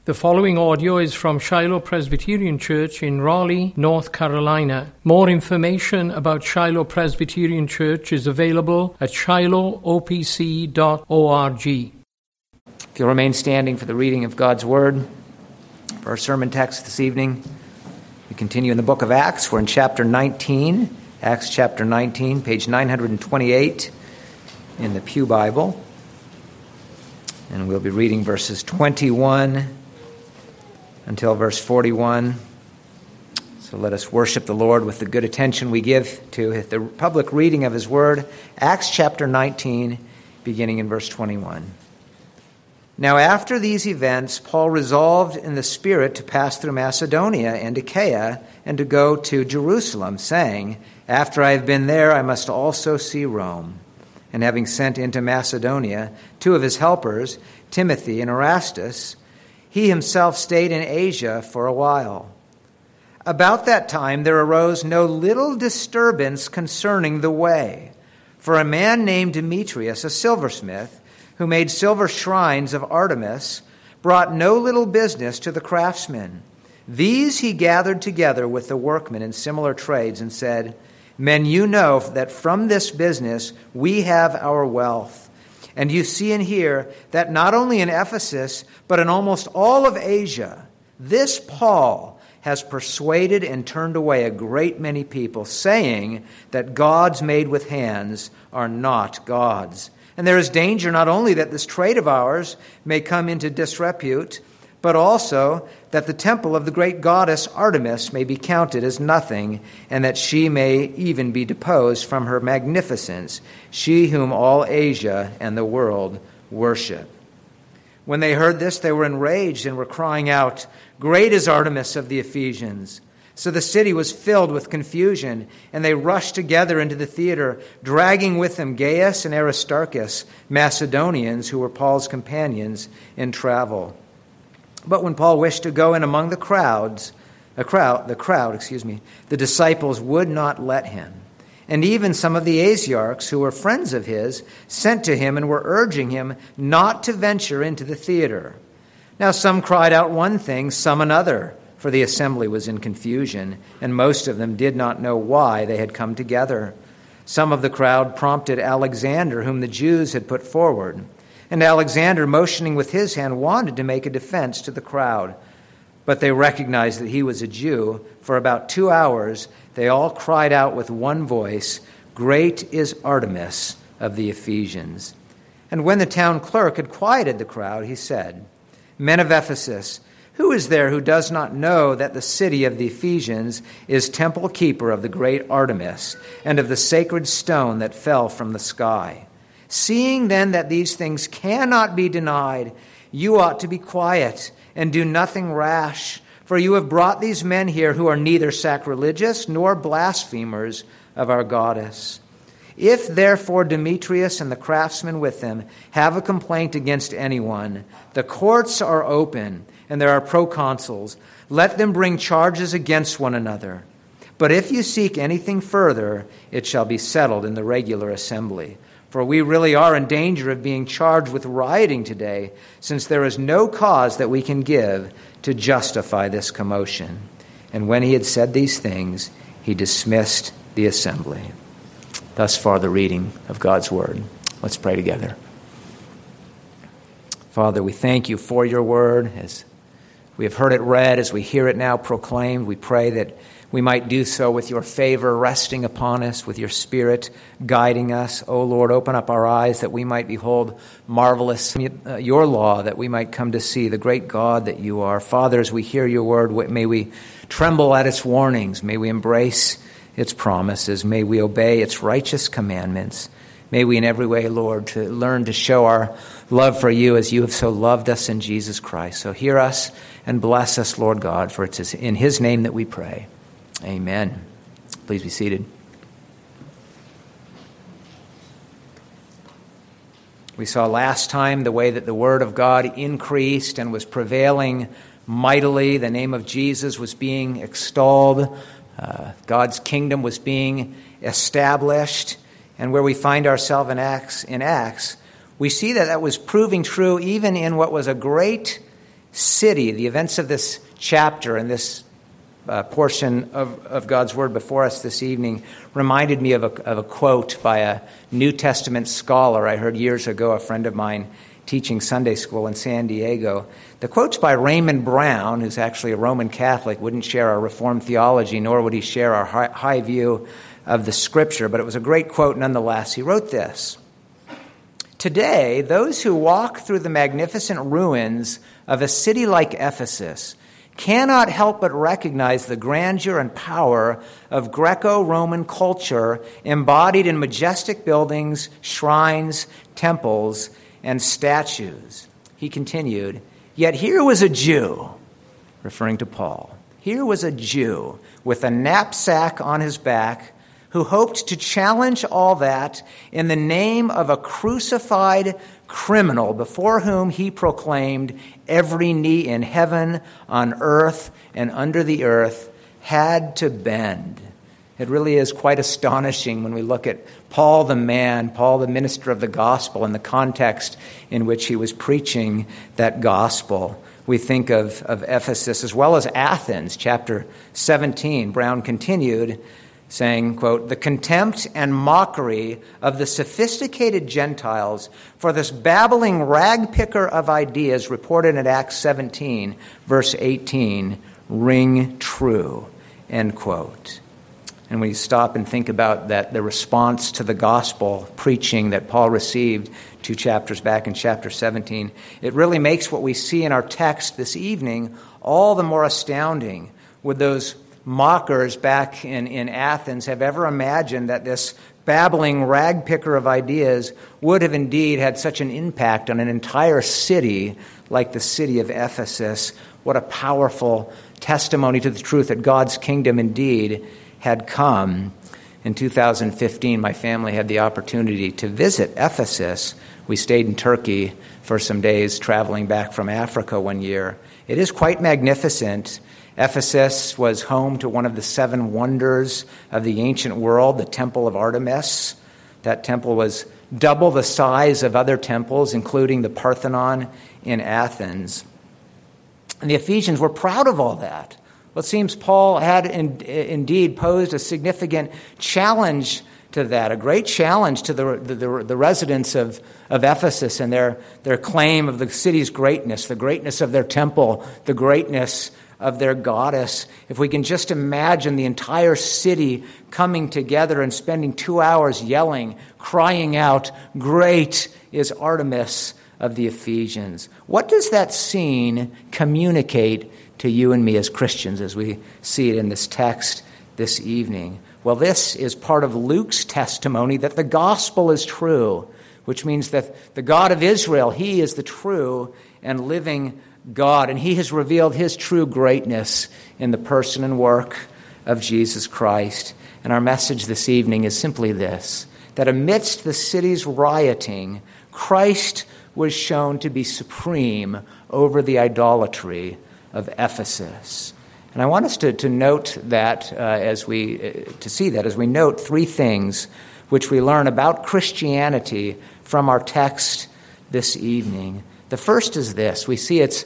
The following audio is from Shiloh Presbyterian Church in Raleigh, North Carolina. More information about Shiloh Presbyterian Church is available at shilohopc.org. If you'll remain standing for the reading of God's Word, for our sermon text this evening, we continue in the book of Acts. We're in chapter 19, Acts chapter 19, page 928 in the Pew Bible. And we'll be reading verses 21 until verse 41. So let us worship the Lord with the good attention we give to the public reading of His Word. Acts chapter 19, beginning in verse 21. Now after these events, Paul resolved in the Spirit to pass through Macedonia and Achaia and to go to Jerusalem, saying, After I have been there, I must also see Rome. And having sent into Macedonia two of his helpers, Timothy and Erastus, he himself stayed in Asia for a while. About that time there arose no little disturbance concerning the way. For a man named Demetrius, a silversmith, who made silver shrines of Artemis, brought no little business to the craftsmen. These he gathered together with the workmen in similar trades and said, Men, you know that from this business we have our wealth. And you see and hear that not only in Ephesus, but in almost all of Asia, this Paul has persuaded and turned away a great many people, saying that gods made with hands are not gods. And there is danger not only that this trade of ours may come into disrepute, but also that the temple of the great goddess Artemis may be counted as nothing, and that she may even be deposed from her magnificence, she whom all Asia and the world worship. When they heard this, they were enraged and were crying out, Great is Artemis of the Ephesians! So the city was filled with confusion, and they rushed together into the theater, dragging with them Gaius and Aristarchus, Macedonians who were Paul's companions in travel. But when Paul wished to go in among the disciples would not let him. And even some of the Asiarchs, who were friends of his, sent to him and were urging him not to venture into the theater. Now some cried out one thing, some another, for the assembly was in confusion, and most of them did not know why they had come together. Some of the crowd prompted Alexander, whom the Jews had put forward. And Alexander, motioning with his hand, wanted to make a defense to the crowd. But they recognized that he was a Jew. For about 2 hours, they all cried out with one voice, Great is Artemis of the Ephesians. And when the town clerk had quieted the crowd, he said, Men of Ephesus, who is there who does not know that the city of the Ephesians is temple keeper of the great Artemis and of the sacred stone that fell from the sky? Seeing then that these things cannot be denied, you ought to be quiet and do nothing rash, for you have brought these men here who are neither sacrilegious nor blasphemers of our goddess. If therefore Demetrius and the craftsmen with them have a complaint against anyone, the courts are open and there are proconsuls. Let them bring charges against one another. But if you seek anything further, it shall be settled in the regular assembly. For we really are in danger of being charged with rioting today, since there is no cause that we can give to justify this commotion. And when he had said these things, he dismissed the assembly. Thus far the reading of God's Word. Let's pray together. Father, we thank you for your Word. As we have heard it read, as we hear it now proclaimed, we pray that we might do so with your favor resting upon us, with your Spirit guiding us. O Lord, open up our eyes that we might behold marvelous your law, that we might come to see the great God that you are. Father, as we hear your word, may we tremble at its warnings. May we embrace its promises. May we obey its righteous commandments. May we in every way, Lord, to learn to show our love for you as you have so loved us in Jesus Christ. So hear us and bless us, Lord God, for it's in his name that we pray. Amen. Please be seated. We saw last time the way that the Word of God increased and was prevailing mightily. The name of Jesus was being extolled. God's kingdom was being established. And where we find ourselves in Acts, we see that was proving true even in what was a great city, the events of this chapter and this portion of God's Word before us this evening reminded me of a quote by a New Testament scholar I heard years ago, a friend of mine teaching Sunday school in San Diego. The quote's by Raymond Brown, who's actually a Roman Catholic, wouldn't share our Reformed theology, nor would he share our high view of the Scripture, but it was a great quote nonetheless. He wrote this: "Today, those who walk through the magnificent ruins of a city like Ephesus cannot help but recognize the grandeur and power of Greco-Roman culture embodied in majestic buildings, shrines, temples, and statues." He continued, "Yet here was a Jew," referring to Paul, "here was a Jew with a knapsack on his back who hoped to challenge all that in the name of a crucified criminal before whom he proclaimed every knee in heaven, on earth, and under the earth had to bend." It really is quite astonishing when we look at Paul the man, Paul the minister of the gospel, and the context in which he was preaching that gospel. We think of Ephesus as well as Athens, chapter 17. Brown continued, saying, quote, "The contempt and mockery of the sophisticated Gentiles for this babbling ragpicker of ideas reported in Acts 17, verse 18, ring true," end quote. And when you stop and think about that, the response to the gospel preaching that Paul received 2 chapters back in chapter 17, it really makes what we see in our text this evening all the more astounding. Would those mockers back in Athens have ever imagined that this babbling ragpicker of ideas would have indeed had such an impact on an entire city like the city of Ephesus? What a powerful testimony to the truth that God's kingdom indeed had come. In 2015, my family had the opportunity to visit Ephesus. We stayed in Turkey for some days, traveling back from Africa one year. It is quite magnificent. Ephesus was home to one of the 7 wonders of the ancient world, the Temple of Artemis. That temple was double the size of other temples, including the Parthenon in Athens. And the Ephesians were proud of all that. Well, it seems Paul had indeed posed a significant challenge to that, a great challenge to the residents of Ephesus and their claim of the city's greatness, the greatness of their temple, the greatness of their goddess. If we can just imagine the entire city coming together and spending 2 hours yelling, crying out, "Great is Artemis of the Ephesians." What does that scene communicate to you and me as Christians as we see it in this text this evening? Well, this is part of Luke's testimony that the gospel is true, which means that the God of Israel, he is the true and living God, and he has revealed his true greatness in the person and work of Jesus Christ. And our message this evening is simply this, that amidst the city's rioting, Christ was shown to be supreme over the idolatry of Ephesus. And I want us to note that as we note 3 things which we learn about Christianity from our text this evening. The first is this: we see its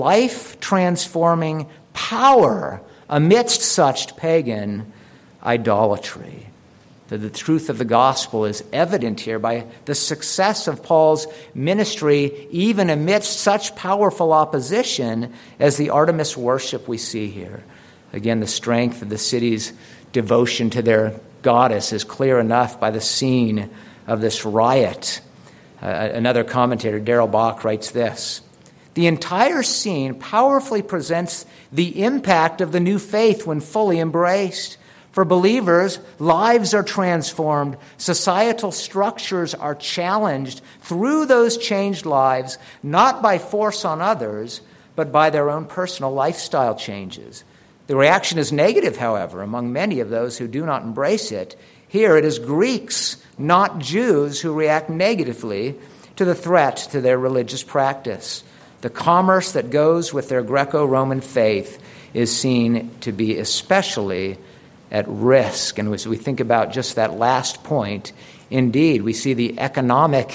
life-transforming power amidst such pagan idolatry. The truth of the gospel is evident here by the success of Paul's ministry, even amidst such powerful opposition as the Artemis worship we see here. Again, the strength of the city's devotion to their goddess is clear enough by the scene of this riot. Another commentator, Darrell Bock, writes this: "The entire scene powerfully presents the impact of the new faith when fully embraced. For believers, lives are transformed, societal structures are challenged through those changed lives, not by force on others, but by their own personal lifestyle changes. The reaction is negative, however, among many of those who do not embrace it. Here it is Greeks, not Jews, who react negatively to the threat to their religious practice. The commerce that goes with their Greco-Roman faith is seen to be especially at risk." And as we think about just that last point, indeed, we see the economic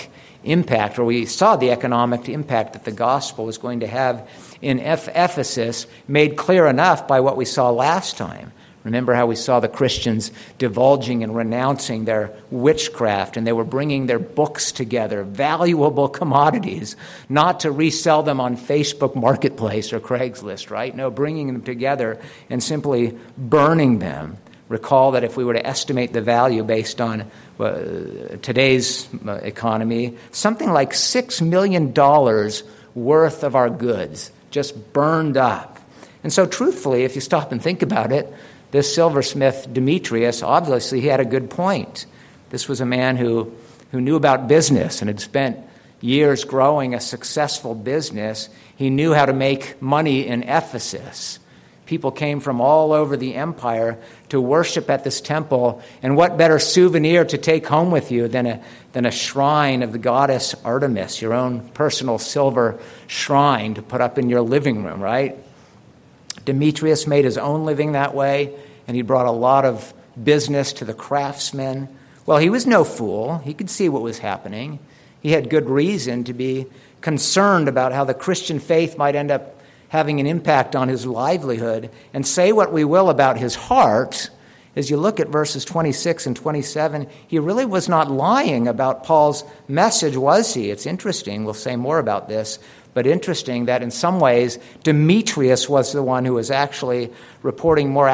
impact, or we saw the economic impact that the gospel was going to have in Ephesus made clear enough by what we saw last time. Remember how we saw the Christians divulging and renouncing their witchcraft, and they were bringing their books together, valuable commodities, not to resell them on Facebook Marketplace or Craigslist, right? No, bringing them together and simply burning them. Recall that if we were to estimate the value based on today's economy, something like $6 million worth of our goods just burned up. And so truthfully, if you stop and think about it, this silversmith Demetrius, obviously he had a good point. This was a man who knew about business and had spent years growing a successful business. He knew how to make money in Ephesus. People came from all over the empire to worship at this temple, and what better souvenir to take home with you than a shrine of the goddess Artemis, your own personal silver shrine to put up in your living room, right? Demetrius made his own living that way, and he brought a lot of business to the craftsmen. Well, he was no fool. He could see what was happening. He had good reason to be concerned about how the Christian faith might end up having an impact on his livelihood. And say what we will about his heart, as you look at verses 26 and 27, he really was not lying about Paul's message, was he? It's interesting. We'll say more about this. But interesting that in some ways, Demetrius was the one who was actually reporting more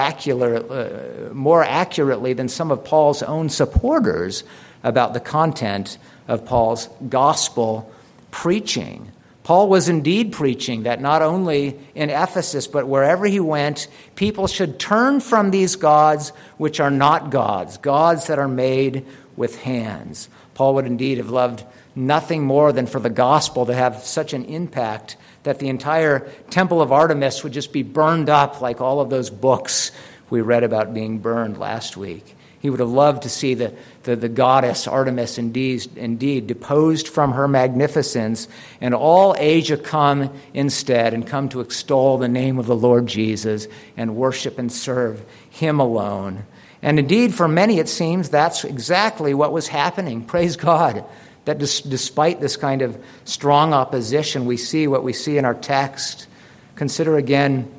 accurately than some of Paul's own supporters about the content of Paul's gospel preaching. Paul was indeed preaching that not only in Ephesus, but wherever he went, people should turn from these gods which are not gods, gods that are made with hands. Paul would indeed have loved nothing more than for the gospel to have such an impact that the entire temple of Artemis would just be burned up like all of those books we read about being burned last week. He would have loved to see the goddess Artemis indeed deposed from her magnificence, and all Asia come instead and come to extol the name of the Lord Jesus and worship and serve him alone. And indeed, for many, it seems that's exactly what was happening. Praise God. That despite this kind of strong opposition, we see what we see in our text. Consider again,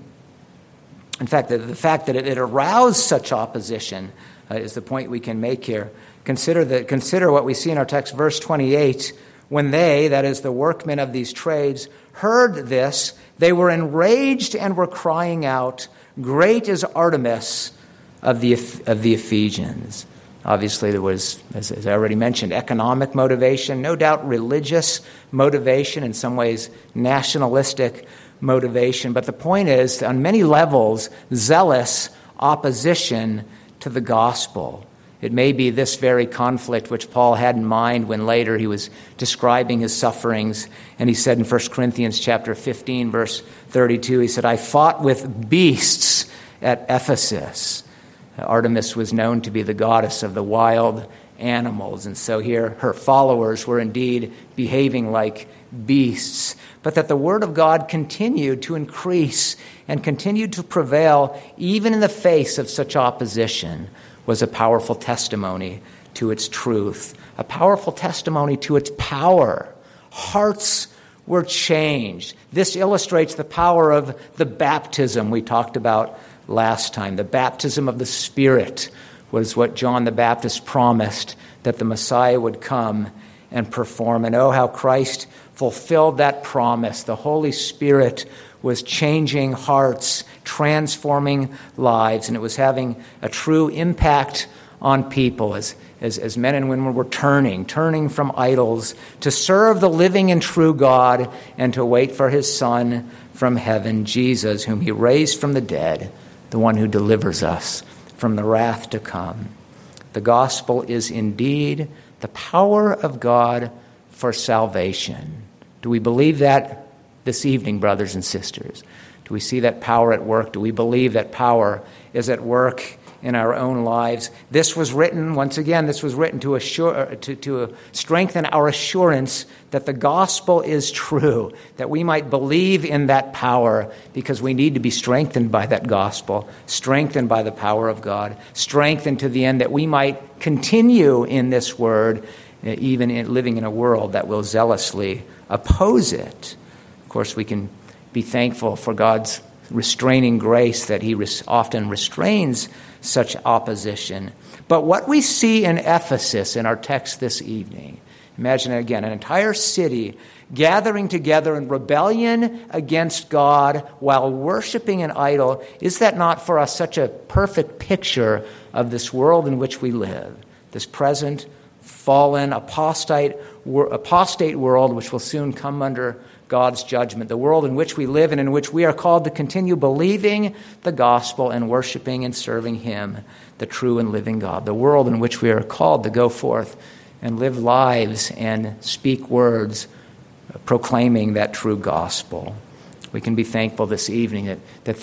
in fact, the fact that it aroused such opposition is the point we can make here. Consider what we see in our text, verse 28. When they, that is the workmen of these trades, heard this, they were enraged and were crying out, "Great is Artemis of the Ephesians." Obviously, there was, as I already mentioned, economic motivation, no doubt religious motivation, in some ways nationalistic motivation. But the point is, on many levels, zealous opposition to the gospel. It may be this very conflict which Paul had in mind when later he was describing his sufferings. And he said in 1 Corinthians chapter 15, verse 32, he said, "I fought with beasts at Ephesus." Artemis was known to be the goddess of the wild animals, and so here her followers were indeed behaving like beasts. But that the word of God continued to increase and continued to prevail even in the face of such opposition was a powerful testimony to its truth, a powerful testimony to its power. Hearts were changed. This illustrates the power of the baptism we talked about last time. The baptism of the Spirit was what John the Baptist promised that the Messiah would come and perform. And oh, how Christ fulfilled that promise. The Holy Spirit was changing hearts, transforming lives, and it was having a true impact on people as men and women were turning from idols to serve the living and true God and to wait for his Son from heaven, Jesus, whom he raised from the dead, the one who delivers us from the wrath to come. The gospel is indeed the power of God for salvation. Do we believe that this evening, brothers and sisters? Do we see that power at work? Do we believe that power is at work in our own lives? This was written, once again, to strengthen our assurance that the gospel is true, that we might believe in that power because we need to be strengthened by that gospel, strengthened by the power of God, strengthened to the end that we might continue in this word even living in a world that will zealously oppose it. Of course, we can be thankful for God's restraining grace that he often restrains such opposition. But what we see in Ephesus in our text this evening, imagine again, an entire city gathering together in rebellion against God while worshiping an idol. Is that not for us such a perfect picture of this world in which we live? This present, fallen, apostate world which will soon come under God's judgment. The world in which we live and in which we are called to continue believing the gospel and worshiping and serving him, the true and living God. The world in which we are called to go forth and live lives and speak words proclaiming that true gospel. We can be thankful this evening that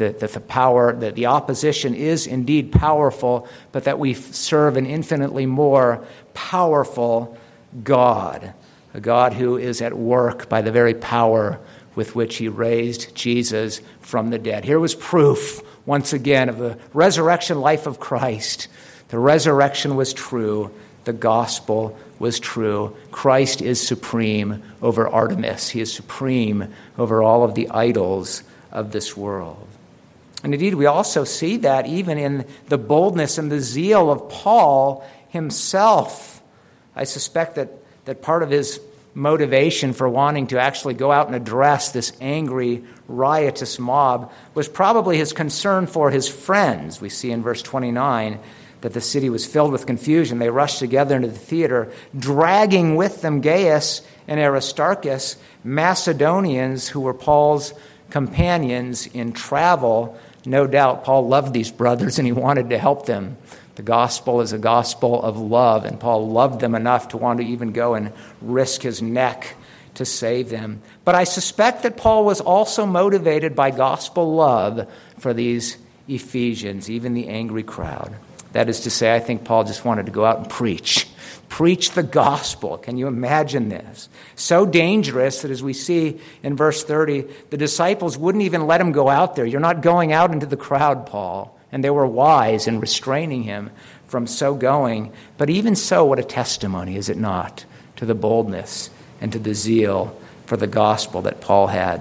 the opposition is indeed powerful, but that we serve an infinitely more powerful God, a God who is at work by the very power with which he raised Jesus from the dead. Here was proof, once again, of the resurrection life of Christ. The resurrection was true. The gospel was true. Christ is supreme over Artemis. He is supreme over all of the idols of this world. And indeed, we also see that even in the boldness and the zeal of Paul himself. I suspect that part of his motivation for wanting to actually go out and address this angry, riotous mob was probably his concern for his friends. We see in verse 29 that the city was filled with confusion. They rushed together into the theater, dragging with them Gaius and Aristarchus, Macedonians who were Paul's companions in travel. No doubt Paul loved these brothers and he wanted to help them. The gospel is a gospel of love, and Paul loved them enough to want to even go and risk his neck to save them. But I suspect that Paul was also motivated by gospel love for these Ephesians, even the angry crowd. That is to say, I think Paul just wanted to go out and preach the gospel. Can you imagine this? So dangerous that, as we see in verse 30, the disciples wouldn't even let him go out there. You're not going out into the crowd, Paul. And they were wise in restraining him from so going. But even so, what a testimony, is it not, to the boldness and to the zeal for the gospel that Paul had.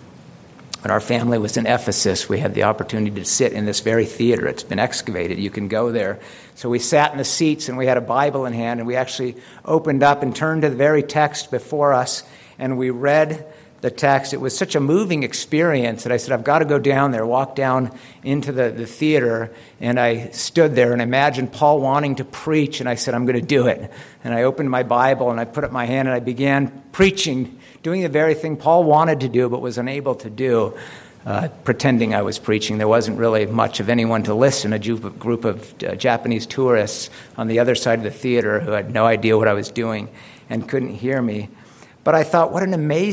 When our family was in Ephesus, we had the opportunity to sit in this very theater. It's been excavated. You can go there. So we sat in the seats and we had a Bible in hand, and we actually opened up and turned to the very text before us, and we read the text. It was such a moving experience that I said, I've got to go down there, walk down into the theater. And I stood there and imagined Paul wanting to preach, and I said, I'm going to do it. And I opened my Bible and I put up my hand and I began preaching, doing the very thing Paul wanted to do but was unable to do, pretending I was preaching. There wasn't really much of anyone to listen, a group of Japanese tourists on the other side of the theater who had no idea what I was doing and couldn't hear me. But I thought, what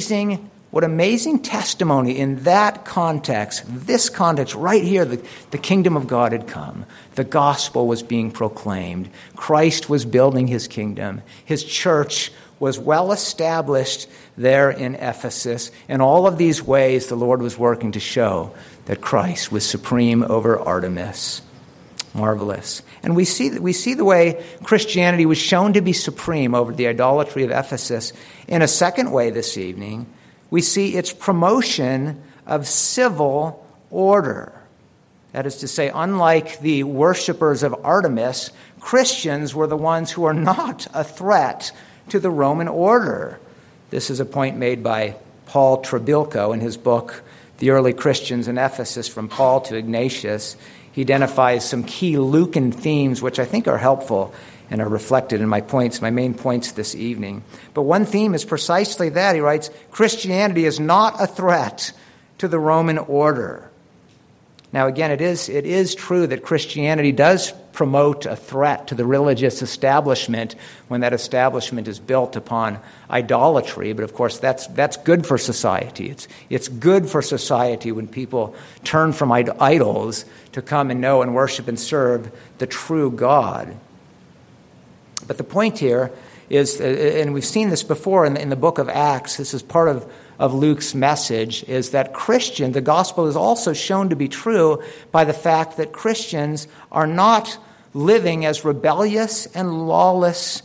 amazing testimony in that context, this context right here, the kingdom of God had come. The gospel was being proclaimed. Christ was building his kingdom. His church was well established there in Ephesus. In all of these ways, the Lord was working to show that Christ was supreme over Artemis. Marvelous. And we see the way Christianity was shown to be supreme over the idolatry of Ephesus in a second way this evening. We see its promotion of civil order. That is to say, unlike the worshipers of Artemis, Christians were the ones who are not a threat to the Roman order. This is a point made by Paul Trebilco in his book, The Early Christians in Ephesus, From Paul to Ignatius. He identifies some key Lucan themes which I think are helpful and are reflected in my main points this evening. But one theme is precisely that. He writes, Christianity is not a threat to the Roman order. Now, again, it is true that Christianity does promote a threat to the religious establishment when that establishment is built upon idolatry. But, of course, that's good for society. It's good for society when people turn from idols to come and know and worship and serve the true God. But the point here is, and we've seen this before in the book of Acts, this is part of Luke's message, is that the gospel is also shown to be true by the fact that Christians are not living as rebellious and lawless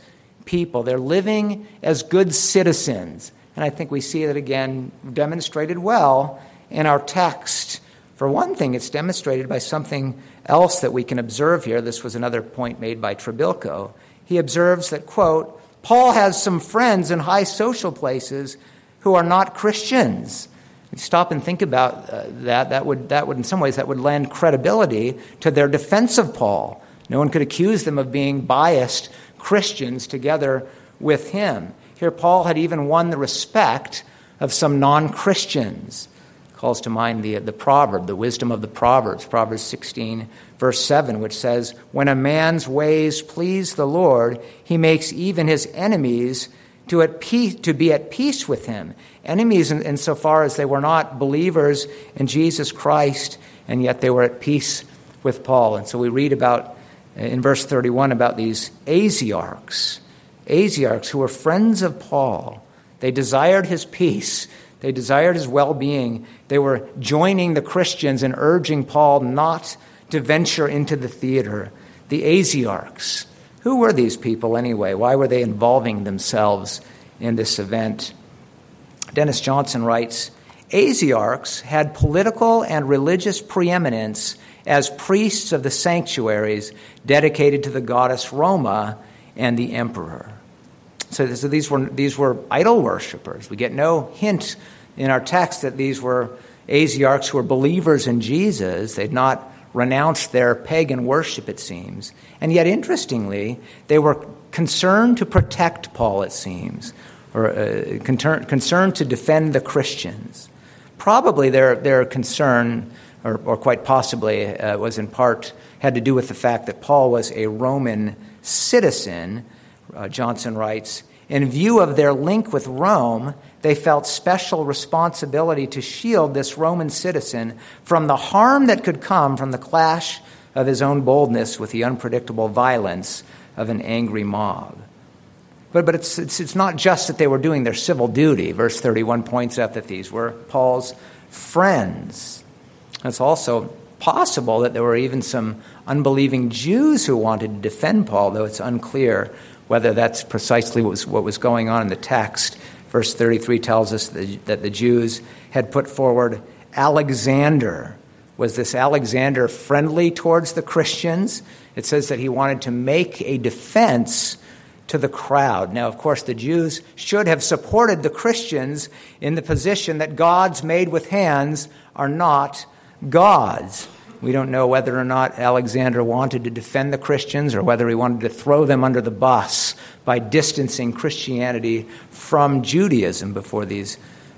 people. They're living as good citizens. And I think we see it again demonstrated well in our text. For one thing, it's demonstrated by something else that we can observe here. This was another point made by Trebilco. He observes that, quote, Paul has some friends in high social places who are not Christians. If you stop and think about that would in some ways that would lend credibility to their defense of Paul. No one could accuse them of being biased Christians together with him. Here Paul had even won the respect of some non-Christians. Calls to mind the proverb, the wisdom of the Proverbs, Proverbs 16, verse 7, which says, when a man's ways please the Lord, he makes even his enemies to be at peace with him. Enemies insofar as they were not believers in Jesus Christ, and yet they were at peace with Paul. And so we read about, in verse 31, about these Asiarchs who were friends of Paul. They desired his peace. They desired his well-being. They were joining the Christians and urging Paul not to venture into the theater. The Asiarchs. Who were these people anyway? Why were they involving themselves in this event? Dennis Johnson writes, Asiarchs had political and religious preeminence as priests of the sanctuaries dedicated to the goddess Roma and the emperor. So these were idol worshipers. We get no hint in our text that these were Asiarchs who were believers in Jesus. They'd not renounced their pagan worship, it seems. And yet, interestingly, they were concerned to protect Paul, it seems, or concerned to defend the Christians. Probably their concern, or quite possibly, was in part had to do with the fact that Paul was a Roman citizen. Johnson writes, in view of their link with Rome, they felt special responsibility to shield this Roman citizen from the harm that could come from the clash of his own boldness with the unpredictable violence of an angry mob. But it's not just that they were doing their civil duty. Verse 31 points out that these were Paul's friends. It's also possible that there were even some unbelieving Jews who wanted to defend Paul, though it's unclear whether that's precisely what was going on in the text. Verse 33 tells us that the Jews had put forward Alexander. Was this Alexander friendly towards the Christians? It says that he wanted to make a defense to the crowd. Now, of course, the Jews should have supported the Christians in the position that gods made with hands are not gods. We don't know whether or not Alexander wanted to defend the Christians or whether he wanted to throw them under the bus by distancing Christianity from Judaism before these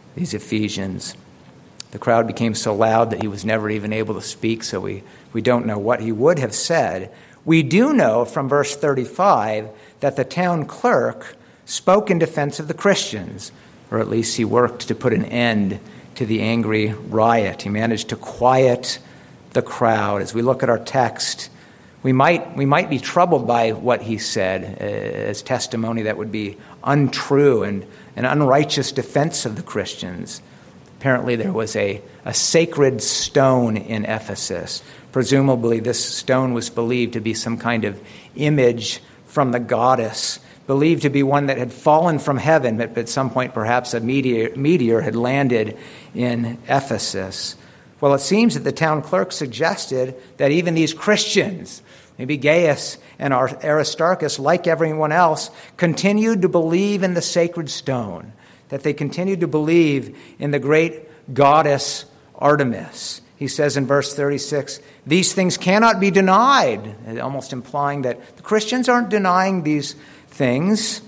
Ephesians. The crowd became so loud that he was never even able to speak, so we don't know what he would have said. We do know from verse 35 that the town clerk spoke in defense of the Christians, or at least he worked to put an end to the angry riot. He managed to quiet the crowd. As we look at our text, we might be troubled by what he said as testimony that would be untrue and an unrighteous defense of the Christians. Apparently there was a sacred stone in Ephesus. Presumably this stone was believed to be some kind of image from the goddess, believed to be one that had fallen from heaven, but at some point perhaps a meteor had landed in Ephesus. Well, it seems that the town clerk suggested that even these Christians, maybe Gaius and Aristarchus, like everyone else, continued to believe in the sacred stone, that they continued to believe in the great goddess Artemis. He says in verse 36, these things cannot be denied, almost implying that the Christians aren't denying these things.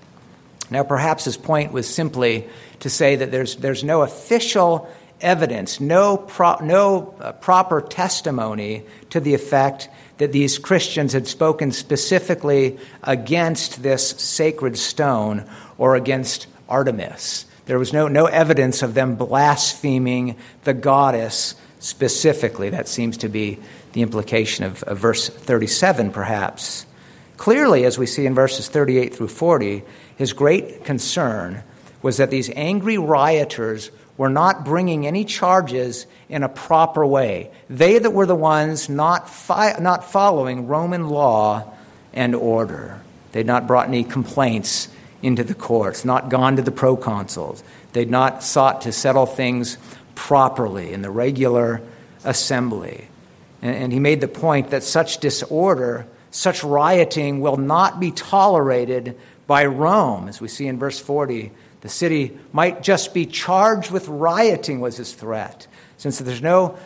Now, perhaps his point was simply to say that there's no official evidence, no proper testimony to the effect that these Christians had spoken specifically against this sacred stone or against Artemis. There was no evidence of them blaspheming the goddess specifically. That seems to be the implication of verse 37, perhaps. Clearly, as we see in verses 38 through 40, his great concern was that these angry rioters were not bringing any charges in a proper way. They that were the ones not following Roman law and order. They'd not brought any complaints into the courts, not gone to the proconsuls. They'd not sought to settle things properly in the regular assembly. And he made the point that such disorder, such rioting will not be tolerated by Rome. As we see in verse 40, the city might just be charged with rioting was his threat, since there's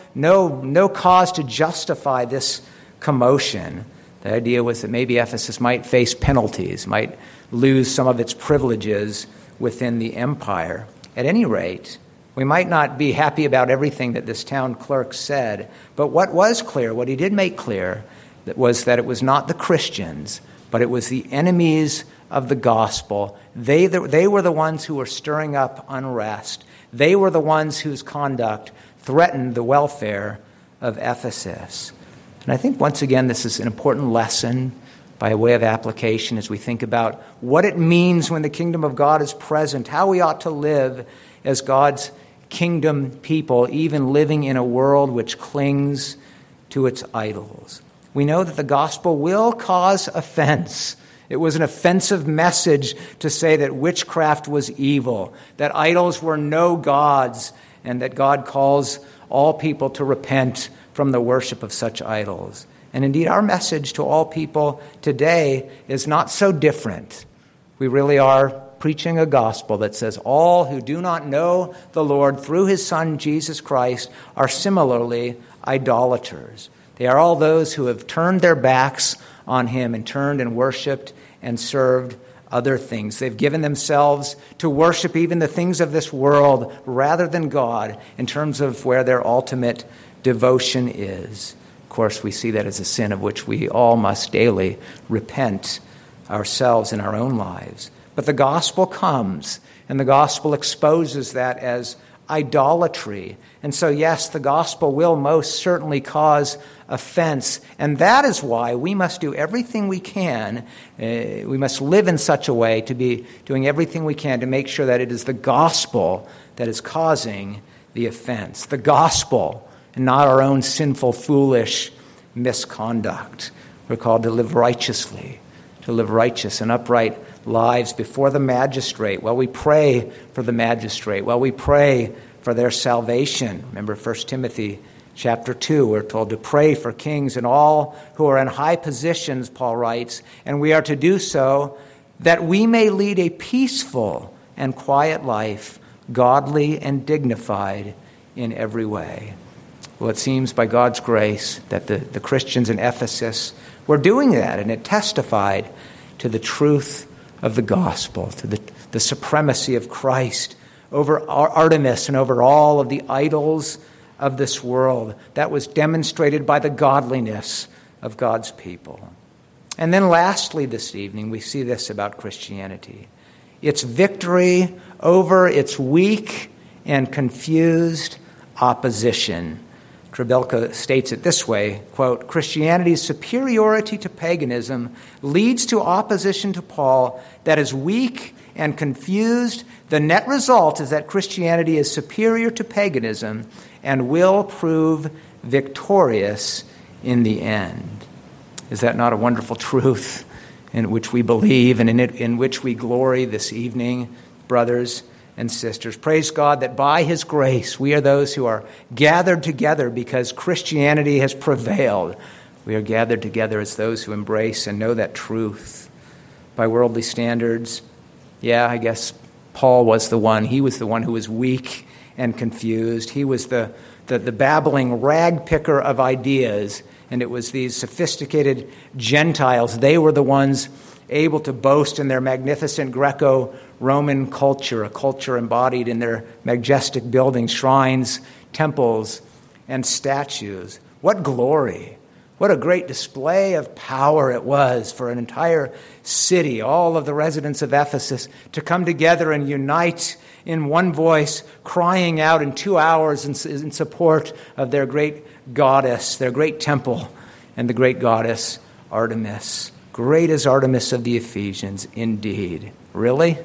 no cause to justify this commotion. The idea was that maybe Ephesus might face penalties, might lose some of its privileges within the empire. At any rate, we might not be happy about everything that this town clerk said, but what was clear, what he did make clear, was that it was not the Christians, but it was the enemies of the gospel. They were the ones who were stirring up unrest. They were the ones whose conduct threatened the welfare of Ephesus. And I think, once again, this is an important lesson by way of application as we think about what it means when the kingdom of God is present, how we ought to live as God's kingdom people, even living in a world which clings to its idols. We know that the gospel will cause offense. It was an offensive message to say that witchcraft was evil, that idols were no gods, and that God calls all people to repent from the worship of such idols. And indeed, our message to all people today is not so different. We really are preaching a gospel that says all who do not know the Lord through his Son, Jesus Christ, are similarly idolaters. They are all those who have turned their backs on him and turned and worshiped and served other things. They've given themselves to worship even the things of this world rather than God in terms of where their ultimate devotion is. Of course, we see that as a sin of which we all must daily repent ourselves in our own lives. But the gospel comes, and the gospel exposes that as idolatry. And so, yes, the gospel will most certainly cause offense. And that is why we must do everything we can. We must live in such a way to be doing everything we can to make sure that it is the gospel that is causing the offense. The gospel, and not our own sinful, foolish misconduct. We're called to live righteously, to live righteous and upright lives before the magistrate. While we pray for the magistrate, while we pray for their salvation. Remember 1 Timothy chapter 2, we're told to pray for kings and all who are in high positions, Paul writes, and we are to do so that we may lead a peaceful and quiet life, godly and dignified in every way. Well, it seems by God's grace that the Christians in Ephesus were doing that, and it testified to the truth of the gospel, to the supremacy of Christ over Artemis and over all of the idols of this world. That was demonstrated by the godliness of God's people. And then lastly this evening, we see this about Christianity. Its victory over its weak and confused opposition. Trebelka states it this way, quote, Christianity's superiority to paganism leads to opposition to Paul that is weak and confused. The net result is that Christianity is superior to paganism and will prove victorious in the end. Is that not a wonderful truth in which we believe and in which we glory this evening, brothers and sisters? Praise God that by his grace we are those who are gathered together because Christianity has prevailed. We are gathered together as those who embrace and know that truth. By worldly standards, yeah, I guess Paul was the one. He was the one who was weak and confused. He was the babbling rag picker of ideas, and it was these sophisticated Gentiles. They were the ones able to boast in their magnificent Greco-Roman culture, a culture embodied in their majestic buildings, shrines, temples, and statues. What glory! What a great display of power it was for an entire city, all of the residents of Ephesus, to come together and unite in one voice, crying out in 2 hours in support of their great goddess, their great temple, and the great goddess Artemis. Great is Artemis of the Ephesians, indeed. Really?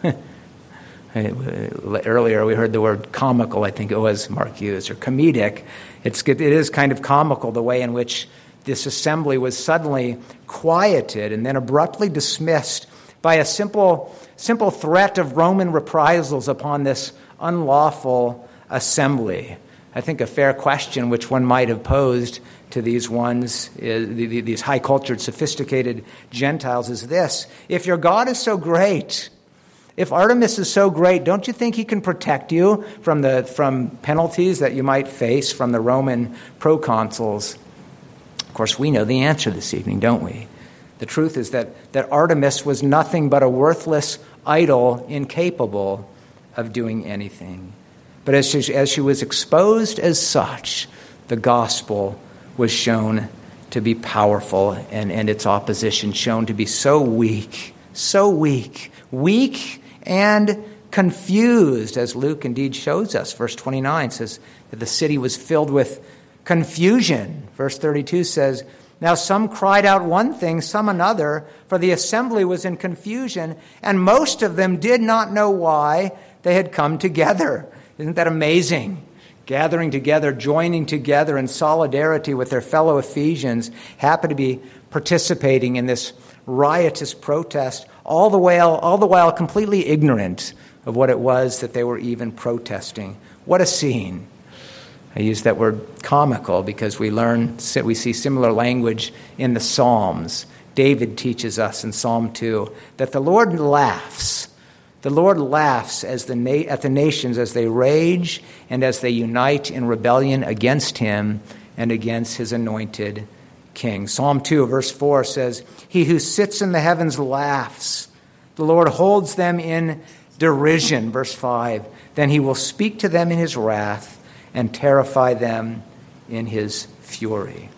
Earlier we heard the word comical, I think it was Mark used, or comedic. It is kind of comical the way in which this assembly was suddenly quieted and then abruptly dismissed by a simple threat of Roman reprisals upon this unlawful assembly. I think a fair question which one might have posed to these high-cultured, sophisticated Gentiles is this: if your God is so great, if Artemis is so great, don't you think he can protect you from penalties that you might face from the Roman proconsuls? Of course, we know the answer this evening, don't we? The truth is that Artemis was nothing but a worthless idol, incapable of doing anything. But as she was exposed as such, the gospel was shown to be powerful, and its opposition shown to be so weak and confused, as Luke indeed shows us. Verse 29 says that the city was filled with confusion. Verse 32 says, now some cried out one thing, some another, for the assembly was in confusion, and most of them did not know why they had come together. Isn't that amazing? Gathering together, joining together in solidarity with their fellow Ephesians, happen to be participating in this riotous protest, all the while completely ignorant of what it was that they were even protesting. What a scene. I use that word comical because we see similar language in the Psalms. David teaches us in Psalm 2 that the Lord laughs. The Lord laughs at the nations as they rage and as they unite in rebellion against him and against his anointed king. Psalm 2 verse 4 says, he who sits in the heavens laughs. The Lord holds them in derision. Verse 5, then he will speak to them in his wrath and terrify them in his fury.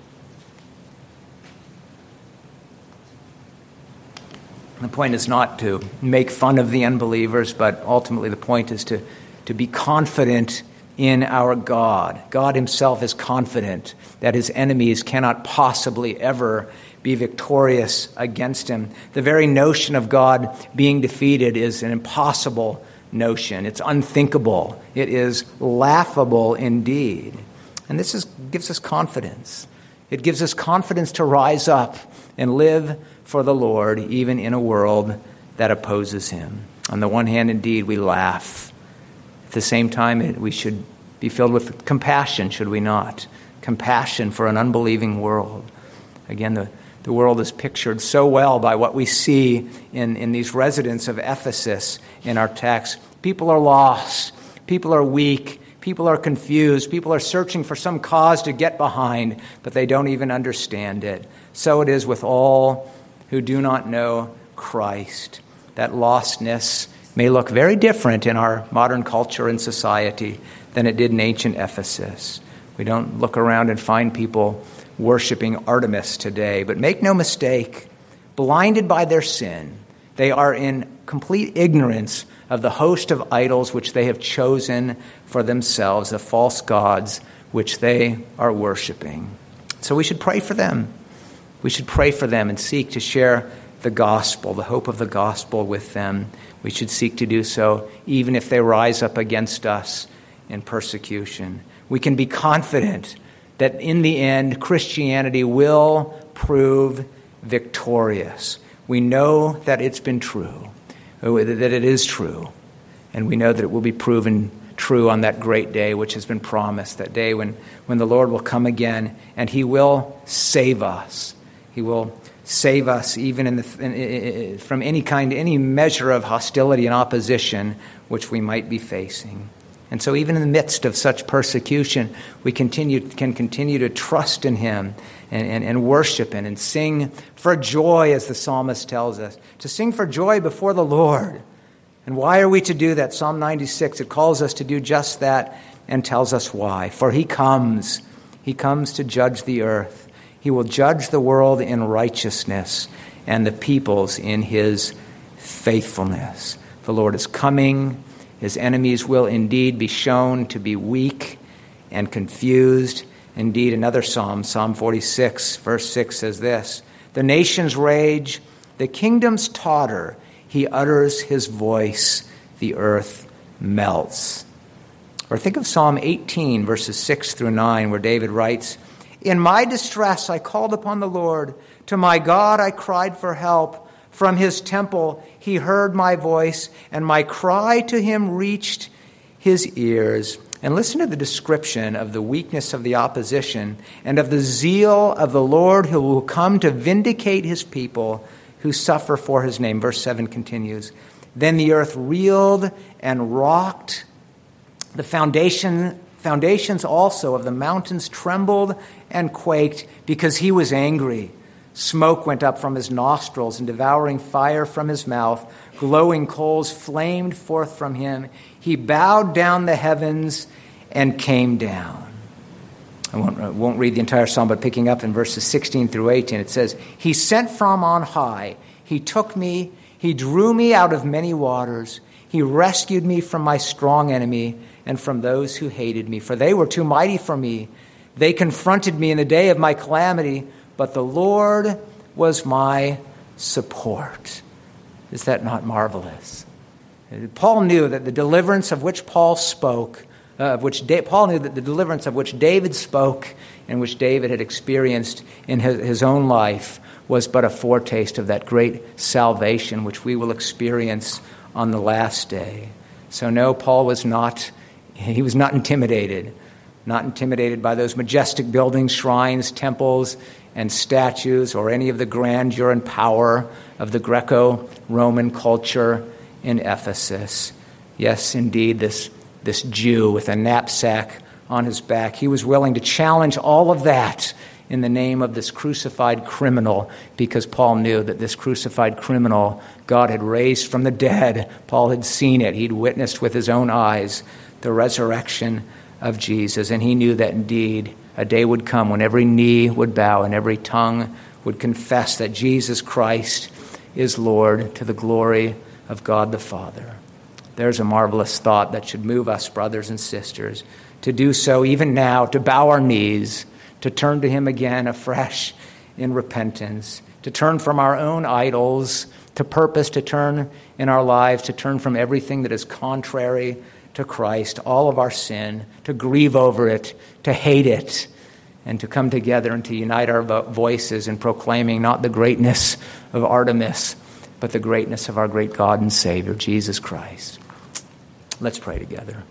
The point is not to make fun of the unbelievers, but ultimately the point is to be confident in our God. God himself is confident that his enemies cannot possibly ever be victorious against him. The very notion of God being defeated is an impossible notion. It's unthinkable. It is laughable indeed. And this gives us confidence. It gives us confidence to rise up and live for the Lord, even in a world that opposes him. On the one hand, indeed, we laugh. At the same time, we should be filled with compassion, should we not? Compassion for an unbelieving world. Again, the world is pictured so well by what we see in these residents of Ephesus in our text. People are lost. People are weak. People are confused. People are searching for some cause to get behind, but they don't even understand it. So it is with all who do not know Christ. That lostness may look very different in our modern culture and society than it did in ancient Ephesus. We don't look around and find people worshiping Artemis today. But make no mistake, blinded by their sin, they are in complete ignorance of the host of idols which they have chosen for themselves, the false gods which they are worshiping. So we should pray for them. We should pray for them and seek to share the gospel, the hope of the gospel with them. We should seek to do so even if they rise up against us in persecution. We can be confident that in the end, Christianity will prove victorious. We know that it's been true, that it is true, and we know that it will be proven true on that great day which has been promised, that day when the Lord will come again and he will save us. He will save us even from any measure of hostility and opposition which we might be facing. And so even in the midst of such persecution, we can continue to trust in him and worship him and sing for joy, as the psalmist tells us, to sing for joy before the Lord. And why are we to do that? Psalm 96, it calls us to do just that and tells us why. For he comes to judge the earth. He will judge the world in righteousness and the peoples in his faithfulness. The Lord is coming. His enemies will indeed be shown to be weak and confused. Indeed, another psalm, Psalm 46, verse 6 says this, the nations rage, the kingdoms totter, he utters his voice, the earth melts. Or think of Psalm 18, verses 6 through 9, where David writes, In my distress I called upon the Lord. To my God I cried for help. From his temple he heard my voice, and my cry to him reached his ears. And listen to the description of the weakness of the opposition and of the zeal of the Lord who will come to vindicate his people who suffer for his name. Verse 7 continues. Then the earth reeled and rocked. The foundations also of the mountains trembled and quaked because he was angry. Smoke went up from his nostrils and devouring fire from his mouth. Glowing coals flamed forth from him. He bowed down the heavens and came down. I won't read the entire psalm, but picking up in verses 16 through 18, it says, He sent from on high. He took me. He drew me out of many waters. He rescued me from my strong enemy and from those who hated me, for they were too mighty for me. They confronted me in the day of my calamity, but the Lord was my support. Is that not marvelous? Paul knew that the deliverance of which Paul spoke, Paul knew that the deliverance of which David spoke and which David had experienced in his own life was but a foretaste of that great salvation which we will experience on the last day. So no, Paul was not intimidated. Not intimidated by those majestic buildings, shrines, temples, and statues, or any of the grandeur and power of the Greco-Roman culture in Ephesus. Yes, indeed, this Jew with a knapsack on his back, he was willing to challenge all of that in the name of this crucified criminal, because Paul knew that this crucified criminal God had raised from the dead. Paul had seen it. He'd witnessed with his own eyes the resurrection of Jesus, and he knew that indeed a day would come when every knee would bow and every tongue would confess that Jesus Christ is Lord, to the glory of God the Father. There's a marvelous thought that should move us, brothers and sisters, to do so even now, to bow our knees, to turn to him again afresh in repentance, to turn from our own idols, to purpose to turn in our lives, to turn from everything that is contrary to Christ, all of our sin, to grieve over it, to hate it, and to come together and to unite our voices in proclaiming not the greatness of Artemis, but the greatness of our great God and Savior, Jesus Christ. Let's pray together.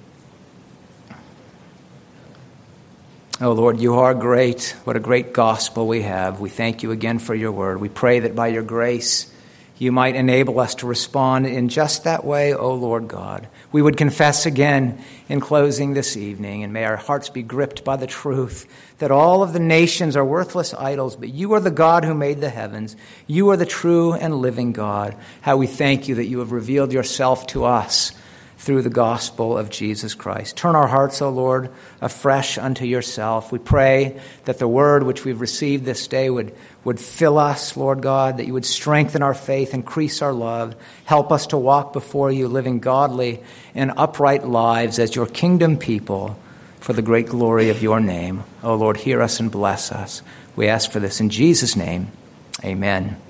Oh Lord, you are great. What a great gospel we have. We thank you again for your word. We pray that by your grace you might enable us to respond in just that way, O Lord God. We would confess again in closing this evening, and may our hearts be gripped by the truth that all of the nations are worthless idols, but you are the God who made the heavens. You are the true and living God. How we thank you that you have revealed yourself to us through the gospel of Jesus Christ. Turn our hearts, O Lord, afresh unto yourself. We pray that the word which we've received this day would fill us, Lord God, that you would strengthen our faith, increase our love, help us to walk before you, living godly and upright lives as your kingdom people for the great glory of your name. O Lord, hear us and bless us. We ask for this in Jesus' name. Amen.